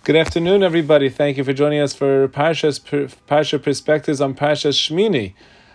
Good afternoon, everybody. Thank you for joining us for Parsha Perspectives on Parsha Shmini.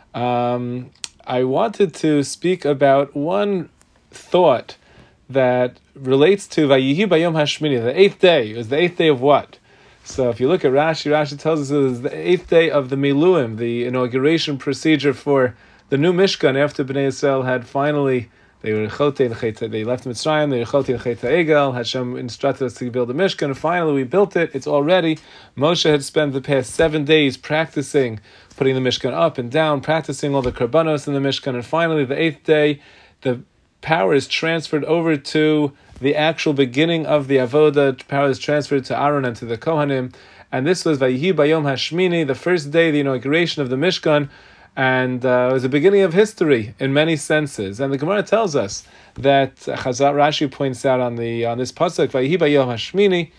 I wanted to speak about one thought that relates to Vayihi Bayom Hashmini, the eighth day. It was the eighth day of what? So if you look at Rashi tells us it was the eighth day of the Miluim, the inauguration procedure for the new Mishkan after Bnei Yisrael had finally. They left Mitzrayim, they were Chote and Chet Egel. Hashem instructed us to build the Mishkan, and finally we built it. It's all ready. Moshe had spent the past 7 days practicing putting the Mishkan up and down, practicing all the Karbanos in the Mishkan, and finally the eighth day, the power is transferred over to the actual beginning of the Avodah. Power is transferred to Aaron and to the Kohanim, and this was Vayihi Bayom Hashmini, the first day, the inauguration of the Mishkan. And it was the beginning of history in many senses. And the Gemara tells us that Rashi points out on this pasuk, Vayihi Bayom Hashmini,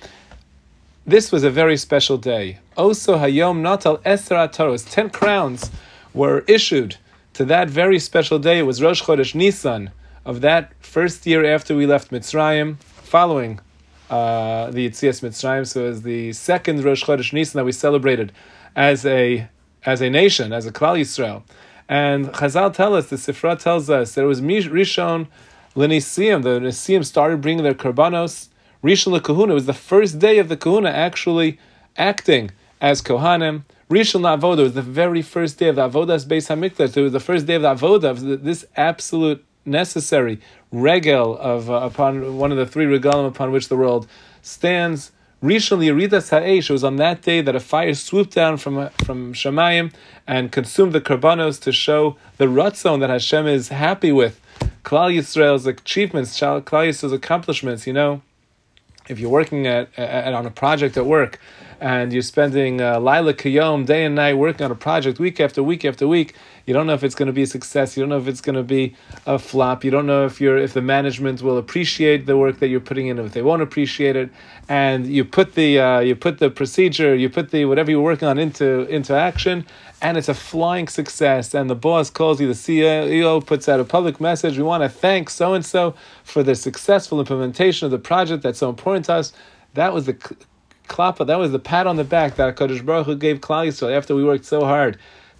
this was a very special day. Oso Hayom Natal Eser Ataros, 10 crowns were issued to that very special day. It was Rosh Chodesh Nisan of that first year after we left Mitzrayim, following the Yetzias Mitzrayim. So it was the second Rosh Chodesh Nisan that we celebrated as a nation, as a Klal Yisrael. And Chazal tell us, the Sifra tells us, there was Rishon L'Nisim, the Nisim started bringing their Karbanos. Rishon L'Kahuna was the first day of the Kahuna actually acting as Kohanim. Rishon L'Avodah was the very first day of the Avodas Beis HaMikdash. It was the first day of the Avodah, of this absolute necessary regel of upon one of the three regalim upon which the world stands. Rishon Yeridas Ha'esh, it was on that day that a fire swooped down from Shamayim and consumed the Karbanos to show the Ratzon that Hashem is happy with Klal Yisrael's achievements, Klal Yisrael's accomplishments. You know, if you're working on a project at work and you're spending Laila Kiyom, day and night, working on a project week after week after week, you don't know if it's going to be a success. You don't know if it's going to be a flop. You don't know if the management will appreciate the work that you're putting in, or if they won't appreciate it. And you put the procedure, you put the whatever you're working on into action, and it's a flying success. And the boss calls you, the CEO puts out a public message. We want to thank so and so for the successful implementation of the project that's so important to us. That was the klapa. That was the pat on the back that HaKadosh Baruch Hu gave Klal Yisrael after we worked so hard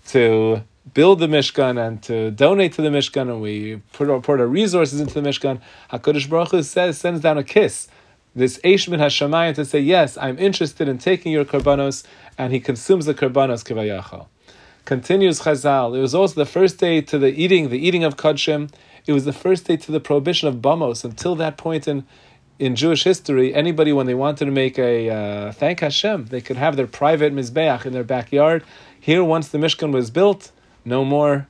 to build the Mishkan and to donate to the Mishkan, and we put our resources into the Mishkan. HaKadosh Baruch Hu sends down a kiss, this Eish Min HaShamayim, to say, yes, I'm interested in taking your Karbanos, and he consumes the Karbanos Kivayachal. Continues Chazal, it was also the first day to the eating of Kodshim. It was the first day to the prohibition of Bamos. Until that point in Jewish history, anybody, when they wanted to make a thank Hashem, they could have their private Mizbeach in their backyard. Here, once the Mishkan was built, no more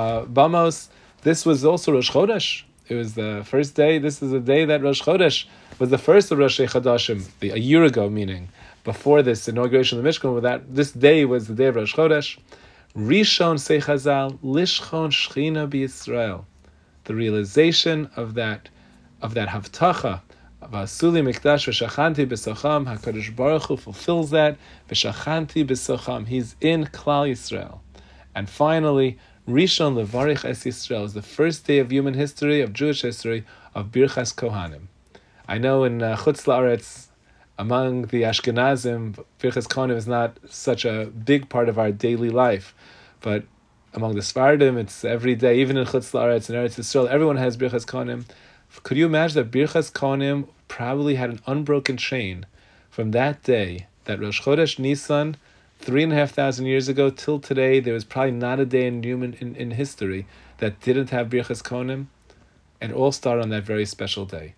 Bamos. This was also Rosh Chodesh. It was the first day. This is the day that Rosh Chodesh was the first of Rosh Chodashim, a year ago, meaning before this inauguration of the Mishkan. This day was the day of Rosh Chodesh. Rishon Sei Chazal Lishchon Shechina BiYisrael. The realization of that Havtacha, Vasuli Mikdash v'Shachanti b'Socham. HaKadosh Baruch Hu fulfills that. V'Shachanti b'Socham. He's in Klal Yisrael. And finally, Rishon Levarich Es Yisrael is the first day of human history, of Jewish history, of Birchas Kohanim. I know in Chutz La'aretz, among the Ashkenazim, Birchas Kohanim is not such a big part of our daily life, but among the Sfardim, it's every day, even in Chutz La'aretz and Eretz Yisrael, everyone has Birchas Kohanim. Could you imagine that Birchas Kohanim probably had an unbroken chain from that day, that Rosh Chodesh Nisan, 3,500 years ago till today? There was probably not a day in history that didn't have Birchas Kohanim, and all started on that very special day.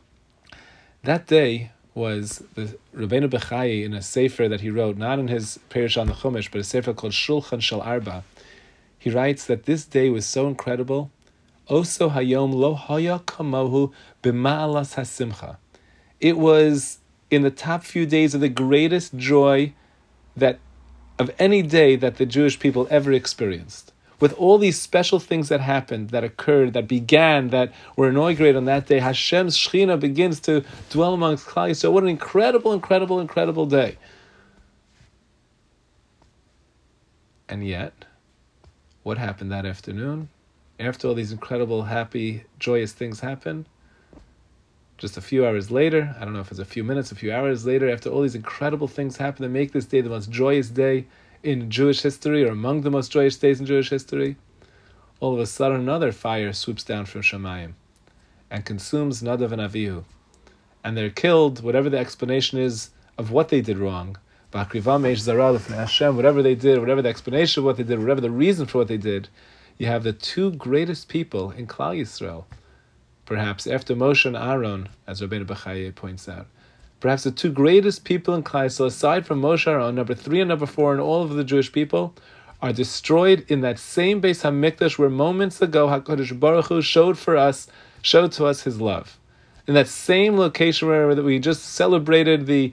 That day was the Rabbeinu Bechai, in a sefer that he wrote, not in his Perush on the Chumash, but a sefer called Shulchan Shel Arba. He writes that this day was so incredible. Oso hayom lo haya kamohu b'ma'alas hasimcha. It was in the top few days of the greatest joy of any day that the Jewish people ever experienced. With all these special things that happened, that occurred, that began, that were inaugurated on that day, Hashem's Shechina begins to dwell amongst Klal Yisrael. What an incredible, incredible, incredible day. And yet, what happened that afternoon? After all these incredible, happy, joyous things happened, just a few hours later, I don't know if it's a few minutes, a few hours later, after all these incredible things happen that make this day the most joyous day in Jewish history, or among the most joyous days in Jewish history, all of a sudden another fire swoops down from Shamayim and consumes Nadav and Avihu. And they're killed, whatever the explanation is of what they did wrong. Whatever they did, whatever the explanation of what they did, whatever the reason for what they did, you have the two greatest people in Klal Yisrael, perhaps after Moshe and Aaron, as Rabbeinu Bechaye points out. Perhaps the two greatest people in Klal Yisrael, aside from Moshe and Aaron, number 3 and number 4, and all of the Jewish people, are destroyed in that same Beis HaMikdash where moments ago HaKadosh Baruch Hu showed to us His love. In that same location where we just celebrated the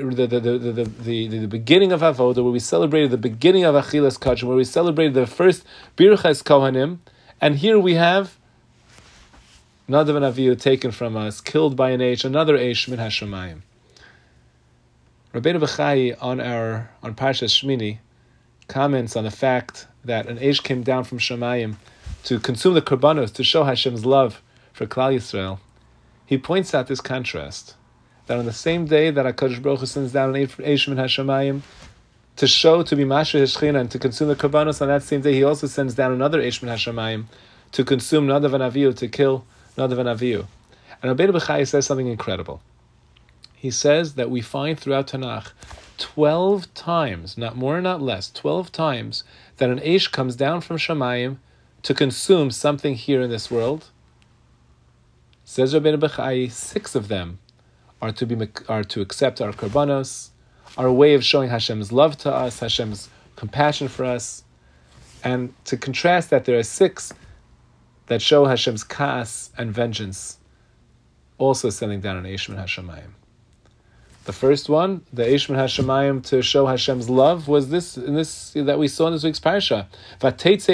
beginning of Avodah, where we celebrated the beginning of Achilas Kachim, where we celebrated the first Birchas Kohanim, and here we have Nadav and Avihu taken from us, killed by an Eish, another Eish min Hashemayim. Rabbeinu Bechaye on Parshas Shmini comments on the fact that an Eish came down from Shemayim to consume the Korbanos, to show Hashem's love for Klal Yisrael. He points out this contrast, that on the same day that HaKadosh Baruch Hu sends down an Eish min Hashemayim to show, to be Masher Hishchina and to consume the Korbanos, on that same day He also sends down another Eish min Hashemayim to consume Nadav and Avihu, to kill Nadav and Avihu. And Rabbeinu Bechaye says something incredible. He says that we find throughout Tanakh 12 times, not more, not less, 12 times that an Eish comes down from Shamayim to consume something here in this world. Says Rabbeinu Bechaye, 6 of them are to accept our Korbanos, our way of showing Hashem's love to us, Hashem's compassion for us. And to contrast that, there are 6 that show Hashem's Kaas and vengeance, also sending down an Eish min Hashemayim. The first one, the Eish min Hashemayim to show Hashem's love, was this that we saw in this week's parasha. The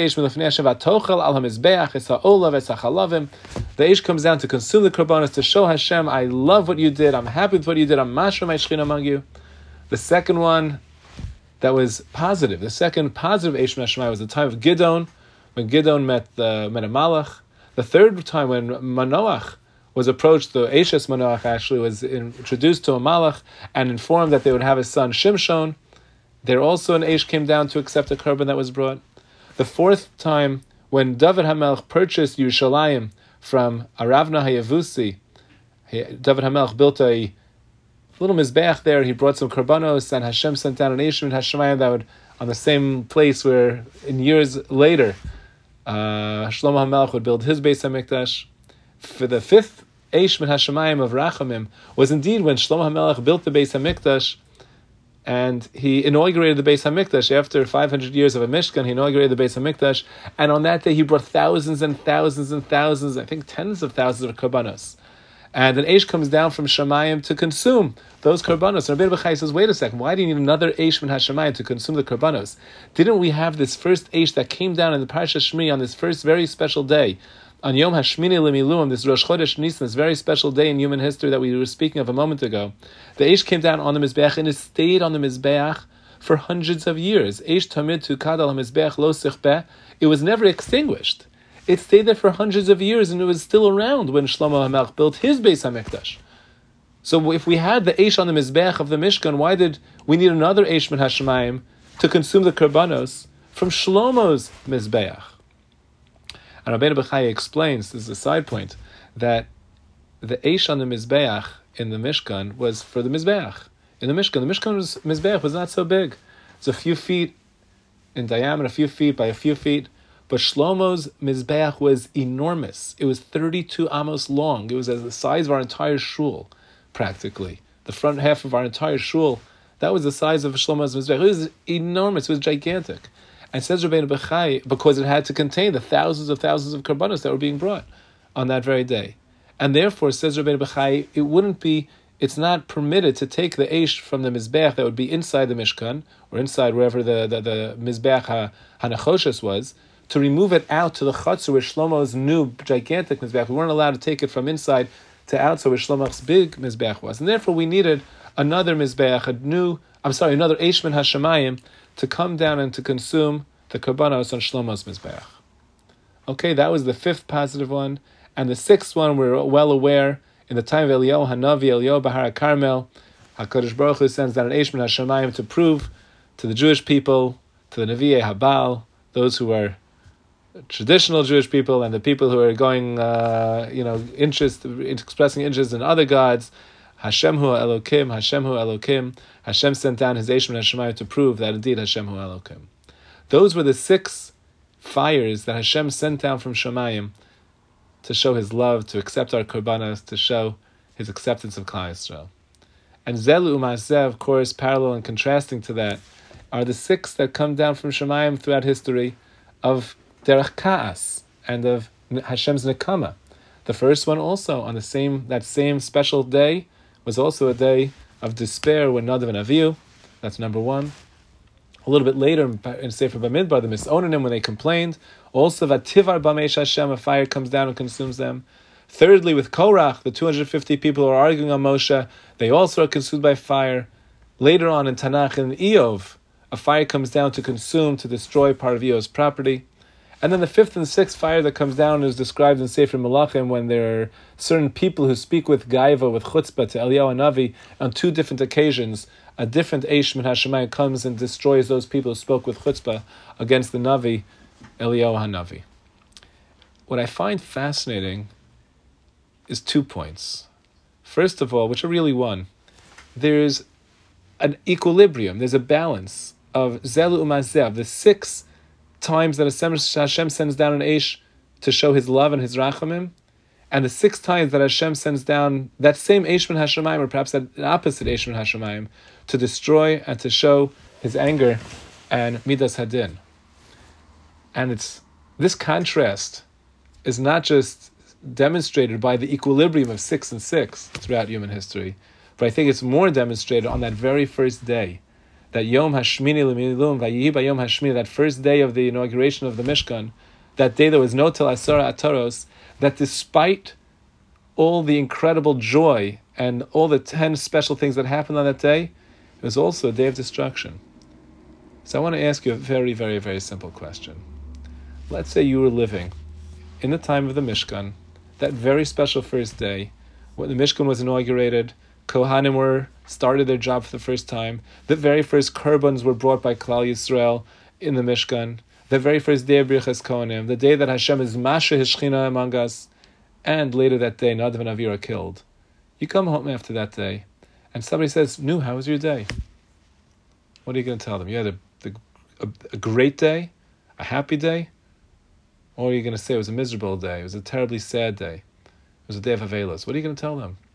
Eish comes down to consume the Korbanos, to show Hashem, I love what you did, I'm happy with what you did, I'm mashra my Shechina among you. The second one that was positive, the second positive Eish min Hashemayim was the time of Gidon, when Gidon met a Malach. The third time when Manoach was approached, the Eishes Manoach actually was introduced to a Malach and informed that they would have a son Shimshon. There also an Eish came down to accept a korban that was brought. The fourth time when David HaMelech purchased Yerushalayim from Aravna HaYevusi, David HaMelech built a little mizbeach there. He brought some korbanos, and Hashem sent down an Eish min Hashemayim that would, on the same place where in years later Shlomo HaMelech would build his Beis HaMikdash. For the fifth Eish min Hashemayim of Rachamim was indeed when Shlomo HaMelech built the Beis HaMikdash, and he inaugurated the Beis HaMikdash. After 500 years of a Mishkan, he inaugurated the Beis HaMikdash, and on that day he brought thousands and thousands and thousands, I think tens of thousands of korbanos. And an Eish comes down from Shamayim to consume those korbanos. And Rabbeinu Bechaye says, wait a second, why do you need another Eish min Hashemayim to consume the korbanos? Didn't we have this first Eish that came down in the Parsha Shmini on this first very special day, on Yom HaShmini Lemiluim, this Rosh Chodesh Nisan, this very special day in human history that we were speaking of a moment ago? The Eish came down on the Mizbeach, and it stayed on the Mizbeach for hundreds of years. Eish Tamid Tu Kadal HaMizbeach Lo Sichbeh. It was never extinguished. It stayed there for hundreds of years, and it was still around when Shlomo HaMelech built his Beis HaMikdash. So if we had the Eish on the Mizbeach of the Mishkan, why did we need another Eish min Hashemayim to consume the Korbanos from Shlomo's Mizbeach? And Rabbeinu Bechaye explains, this is a side point, that the Eish on the Mizbeach in the Mishkan was for the Mizbeach. In the Mishkan's Mizbeach was not so big. It's a few feet in diameter, a few feet by a few feet. But Shlomo's Mizbeach was enormous. It was 32 amos long. It was as the size of our entire shul, practically. The front half of our entire shul, that was the size of Shlomo's Mizbeach. It was enormous. It was gigantic. And says Rabbeinu Bechaye, because it had to contain the thousands of korbanos that were being brought on that very day. And therefore, says Rabbeinu Bechaye, it's not permitted to take the Eish from the Mizbeach that would be inside the Mishkan, or inside wherever the Mizbeach HaNachoshes was, to remove it out to the Chatzor where Shlomo's new gigantic Mizbeach. We weren't allowed to take it from inside to outside where Shlomo's big Mizbeach was. And therefore we needed another Mizbeach, another Eish min Hashemayim to come down and to consume the Korbanos on Shlomo's Mizbeach. Okay, that was the fifth positive one. And the sixth one, we're well aware, In the time of Eliyahu Hanavi, Eliyahu Bahar Carmel, HaKadosh Baruch Hu sends down an Eish min HaShamayim to prove to the Jewish people, to the Nevi'ei Habal, those who are traditional Jewish people and the people who are going, expressing interest in other gods. Hashem hu Elokim, Hashem hu Elokim. Hashem sent down his Eish min HaShamayim to prove that indeed Hashem hu Elokim. Those were the 6 fires that Hashem sent down from Shamayim to show his love, to accept our korbanos, to show his acceptance of Klal Yisrael. And Zelu U'Maaseh, of course, parallel and contrasting to that, are the 6 that come down from Shamayim throughout history of Derech Ka'as and of Hashem's Nekama. The first one also, on that same special day, was also a day of despair when Nadav and Avihu. That's number 1. A little bit later in Sefer Bamidbar, the Misonanim, when they complained, also Vativar B'Meish Hashem, a fire comes down and consumes them. Thirdly, with Korach, the 250 people who are arguing on Moshe, they also are consumed by fire. Later on in Tanakh, in Eov, a fire comes down to consume, to destroy part of Eov's property. And then the 5th and 6th fire that comes down is described in Sefer Melachim when there are certain people who speak with Gaiva, with Chutzpah, to Eliyahu Hanavi on 2 different occasions. A different Eish min HaShamayim comes and destroys those people who spoke with Chutzpah against the Navi, Eliyahu Hanavi. What I find fascinating is 2 points. First of all, which are really one, there's an equilibrium, there's a balance of Zelu U'Maaseh, the 6 times that Hashem sends down an Eish to show his love and his rachamim, and the 6 times that Hashem sends down that same Eish min HaShamayim, or perhaps an opposite Eish min HaShamayim, to destroy and to show his anger and Midas Hadin. And this contrast is not just demonstrated by the equilibrium of 6 and 6 throughout human history, but I think it's more demonstrated on that very first day, that Yom Hashmini L'Milum Vayihi B'Yom Hashmini, that first day of the inauguration of the Mishkan, that day there was no Tel Asara Ataros, that despite all the incredible joy and all the 10 special things that happened on that day, it was also a day of destruction. So I want to ask you a very, very, very simple question. Let's say you were living in the time of the Mishkan, that very special first day, when the Mishkan was inaugurated, Kohanim started their job for the first time, the very first Kurbans were brought by Klal Yisrael in the Mishkan, the very first day of Birchas Kohanim, the day that Hashem is Masha His Shechina among us, and later that day, Nadav and Avihu are killed. You come home after that day, and somebody says, "Nu, how was your day?" What are you going to tell them? You had a great day? A happy day? Or are you going to say it was a miserable day? It was a terribly sad day. It was a day of Avelos. What are you going to tell them?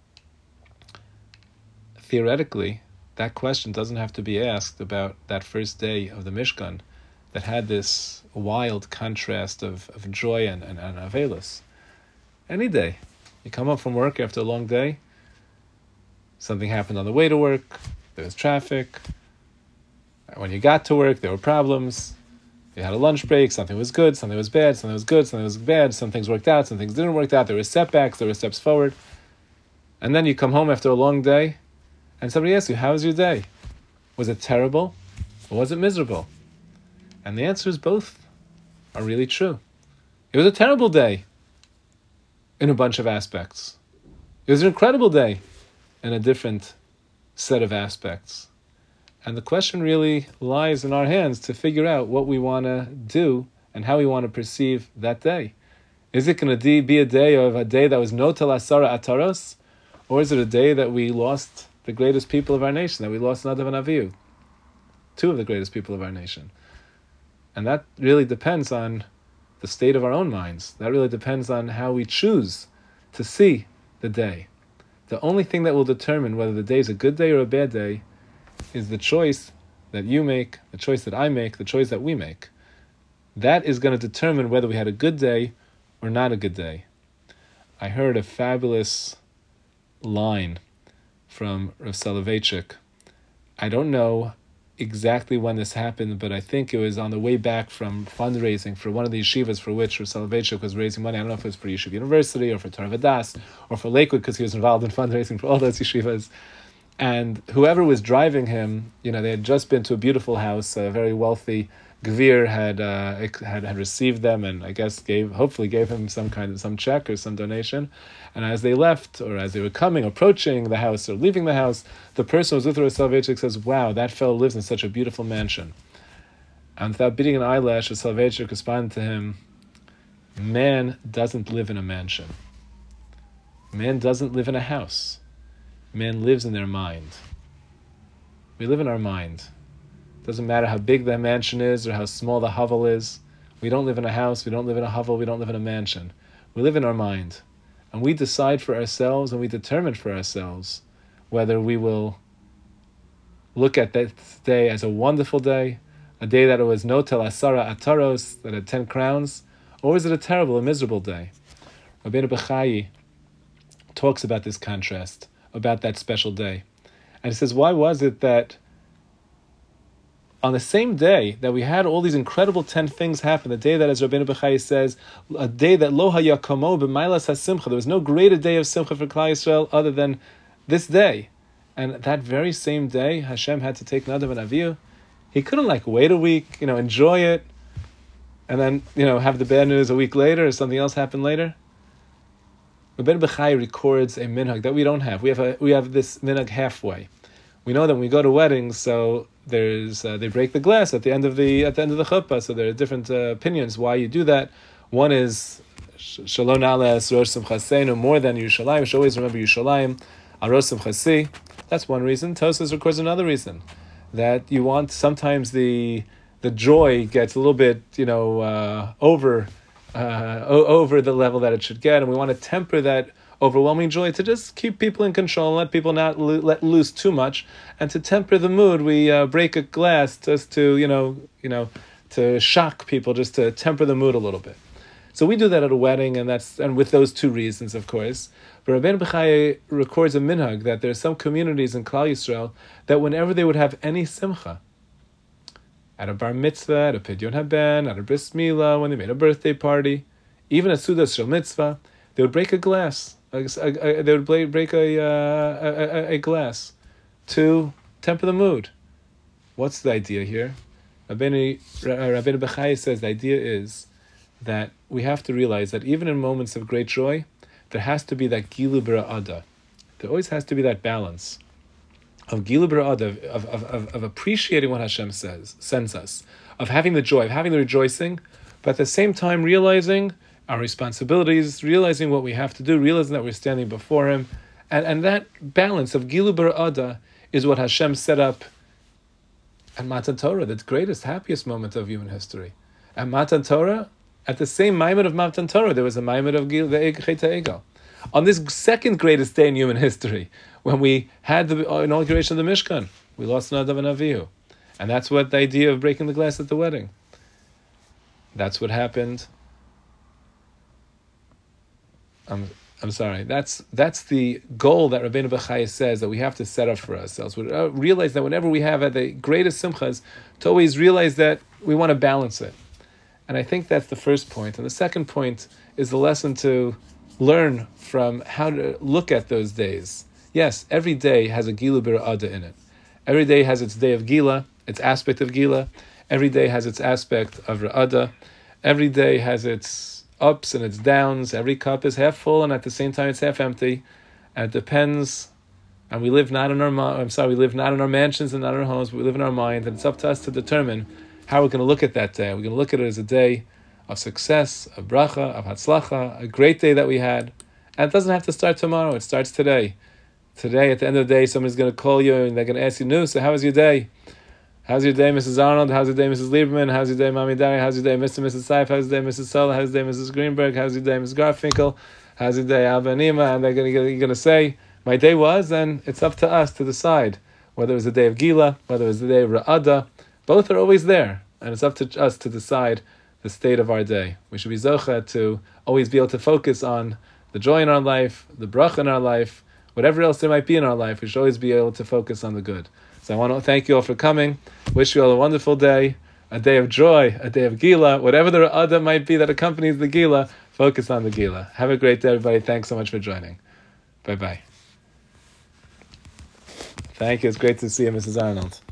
Theoretically, that question doesn't have to be asked about that first day of the Mishkan that had this wild contrast of joy and Avelos. Any day. You come home from work after a long day, something happened on the way to work, there was traffic. When you got to work, there were problems. You had a lunch break, something was good, something was bad, something was good, something was bad, some things worked out, some things didn't work out, there were setbacks, there were steps forward. And then you come home after a long day, and somebody asks you, how was your day? Was it terrible, or was it miserable? And the answer is both are really true. It was a terrible day in a bunch of aspects. It was an incredible day in a different set of aspects. And the question really lies in our hands to figure out what we want to do and how we want to perceive that day. Is it going to be a day that was no tel asara ataros? Or is it a day that we lost the greatest people of our nation, that we lost Nadav and Avihu, 2 of the greatest people of our nation? And that really depends on the state of our own minds. That really depends on how we choose to see the day. The only thing that will determine whether the day is a good day or a bad day is the choice that you make, the choice that I make, the choice that we make. That is going to determine whether we had a good day or not a good day. I heard a fabulous line from Rav Soloveitchik. I don't know exactly when this happened, but I think it was on the way back from fundraising for one of the yeshivas for which Rav Soloveitchik was raising money. I don't know if it was for Yeshiva University or for Torah Vadas or for Lakewood, because he was involved in fundraising for all those yeshivas. And whoever was driving him, they had just been to a beautiful house, a very wealthy Gvir had received them, and I guess hopefully gave him some check or some donation. And as they left, or as they were approaching the house or leaving the house, the person who was with Rav Soloveitchik says, "Wow, that fellow lives in such a beautiful mansion." And without beating an eyelash, Rav Soloveitchik responded to him, "Man doesn't live in a mansion. Man doesn't live in a house. Man lives in their mind. We live in our mind. Doesn't matter how big the mansion is or how small the hovel is. We don't live in a house, we don't live in a hovel, we don't live in a mansion. We live in our mind. And we decide for ourselves and we determine for ourselves whether we will look at that day as a wonderful day, a day that it was notel asara ataros, that had 10 crowns, or is it a terrible, a miserable day?" Rabbeinu Bechai talks about this contrast, about that special day. And he says, why was it that on the same day that we had all these incredible 10 things happen, the day that, as Rabbeinu Bechai says, a day that lo haya kamo b'mailas hasimcha, there was no greater day of simcha for Klal Yisrael other than this day. And that very same day, Hashem had to take Nadav and Avihu. He couldn't wait a week, enjoy it, and then, have the bad news a week later or something else happen later. Rabbeinu Bechai records a minhag that we don't have. We have this minhag halfway. We know that when we go to weddings, so there's they break the glass at the end of the chuppah. So there are different opinions why you do that. One is Shalom Na'ales Rosh Simchaseinu, more than Yerushalayim. We should always remember Yerushalayim, Aros Simchasi. That's one reason. Tosfos records another reason, that you want sometimes the joy gets a little bit over the level that it should get, and we want to temper that overwhelming joy to just keep people in control and let people not let loose too much. And to temper the mood, we break a glass just to to shock people, just to temper the mood a little bit. So we do that at a wedding, and with those two reasons, of course. But Rabbeinu Bechai records a minhag that there are some communities in Klal Yisrael that whenever they would have any simcha, at a bar mitzvah, at a pidyon haben, at a bris milah, when they made a birthday party, even a sudas shel mitzvah, they would break a glass. They would break a glass to temper the mood. What's the idea here? Rabbeinu Bechai says the idea is that we have to realize that even in moments of great joy, there has to be that gilu b'ra'ada. There always has to be that balance of gilu b'ra'ada, of appreciating what Hashem sends us, of having the joy, of having the rejoicing, but at the same time realizing our responsibilities, realizing what we have to do, realizing that we're standing before Him. And that balance of gilu b'ra'ada is what Hashem set up at Matan Torah, the greatest, happiest moment of human history. At Matan Torah, at the same Maimed of Matan Torah, there was a Maimed of the Chet HaEgel. On this second greatest day in human history, when we had the inauguration of the Mishkan, we lost Nadav and Avihu. And that's what the idea of breaking the glass at the wedding. That's what happened. I'm sorry. That's the goal that Rabbeinu Bechai says that we have to set up for ourselves. We realize that whenever we have at the greatest simchas, to always realize that we want to balance it. And I think that's the first point. And the second point is the lesson to learn from how to look at those days. Yes, every day has a Gilu B'Ra'ada in it. Every day has its day of Gila, its aspect of Gila. Every day has its aspect of Ra'ada. Every day has its ups and its downs. Every cup is half full and at the same time it's half empty. And it depends. And we live not in our mansions and not in our homes, but we live in our mind. And it's up to us to determine how we're going to look at that day. We're going to look at it as a day of success, of bracha, of hatzlacha, a great day that we had. And it doesn't have to start tomorrow. It starts today. Today, at the end of the day, somebody's going to call you and they're going to ask you, "No, so how was your day? How's your day, Mrs. Arnold? How's your day, Mrs. Lieberman? How's your day, Mami Dari? How's your day, Mr. and Mrs. Seif? How's your day, Mrs. Sola? How's your day, Mrs. Greenberg? How's your day, Mrs. Garfinkel? How's your day, Abba and Ima?" And you're going to say, "My day was," and it's up to us to decide whether it was the day of Gila, whether it was the day of Ra'ada. Both are always there, and it's up to us to decide the state of our day. We should be zocha to always be able to focus on the joy in our life, the bracha in our life, whatever else there might be in our life. We should always be able to focus on the good. So I want to thank you all for coming. Wish you all a wonderful day, a day of joy, a day of Gila, whatever the Ra'ada might be that accompanies the Gila, focus on the Gila. Have a great day, everybody. Thanks so much for joining. Bye-bye. Thank you. It's great to see you, Mrs. Arnold.